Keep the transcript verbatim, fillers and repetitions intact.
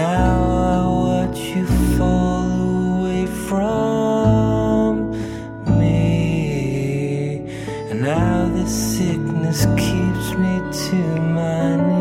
now I watch you fall away from me, and now this sickness keeps me to my knees.